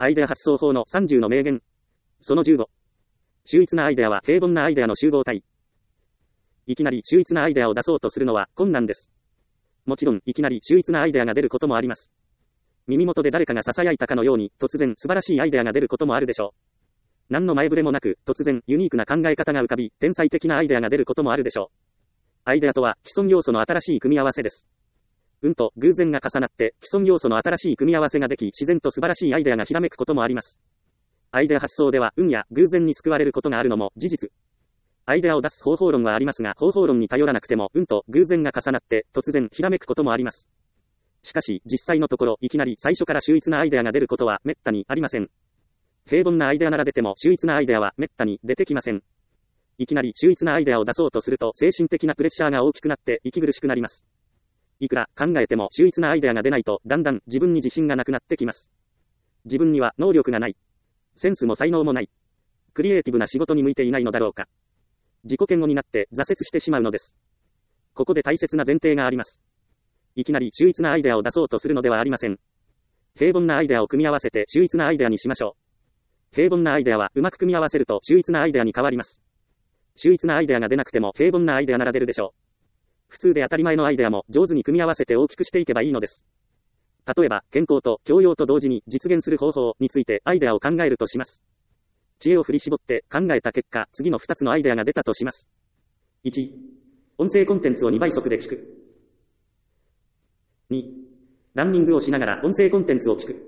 アイデア発想法の30の名言。その15。秀逸なアイデアは平凡なアイデアの集合体。いきなり秀逸なアイデアを出そうとするのは困難です。もちろん、いきなり秀逸なアイデアが出ることもあります。耳元で誰かが囁いたかのように、突然素晴らしいアイデアが出ることもあるでしょう。何の前触れもなく、突然ユニークな考え方が浮かび、天才的なアイデアが出ることもあるでしょう。アイデアとは、既存要素の新しい組み合わせです。運と偶然が重なって、既存要素の新しい組み合わせができ、自然と素晴らしいアイデアがひらめくこともあります。アイデア発想では、運や偶然に救われることがあるのも事実。アイデアを出す方法論はありますが、方法論に頼らなくても、運と偶然が重なって、突然ひらめくこともあります。しかし、実際のところ、いきなり最初から秀逸なアイデアが出ることは、滅多にありません。平凡なアイデアなら出ても、秀逸なアイデアは滅多に出てきません。いきなり秀逸なアイデアを出そうとすると、精神的なプレッシャーが大きくなって、息苦しくなります。いくら考えても秀逸なアイデアが出ないと、だんだん自分に自信がなくなってきます。自分には能力がない。センスも才能もない。クリエイティブな仕事に向いていないのだろうか。自己嫌悪になって挫折してしまうのです。ここで大切な前提があります。いきなり秀逸なアイデアを出そうとするのではありません。平凡なアイデアを組み合わせて秀逸なアイデアにしましょう。平凡なアイデアはうまく組み合わせると秀逸なアイデアに変わります。秀逸なアイデアが出なくても平凡なアイデアなら出るでしょう。普通で当たり前のアイデアも上手に組み合わせて大きくしていけばいいのです。例えば、健康と教養と同時に実現する方法についてアイデアを考えるとします。知恵を振り絞って考えた結果、次の2つのアイデアが出たとします。1、音声コンテンツを2倍速で聞く。2、ランニングをしながら音声コンテンツを聞く。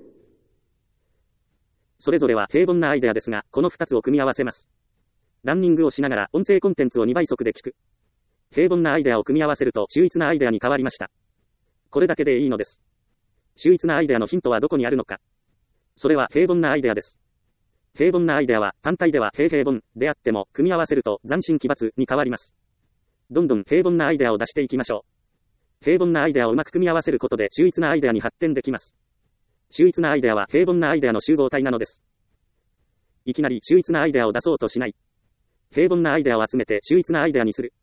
それぞれは平凡なアイデアですが、この2つを組み合わせます。ランニングをしながら音声コンテンツを2倍速で聞く。平凡なアイデアを組み合わせると秀逸なアイデアに変わりました。これだけでいいのです。秀逸なアイデアのヒントはどこにあるのか。それは平凡なアイデアです。平凡なアイデアは単体では平凡であっても組み合わせると斬新奇抜に変わります。どんどん平凡なアイデアを出していきましょう。平凡なアイデアをうまく組み合わせることで秀逸なアイデアに発展できます。秀逸なアイデアは平凡なアイデアの集合体なのです。いきなり秀逸なアイデアを出そうとしない。平凡なアイデアを集めて秀逸なアイデアにする。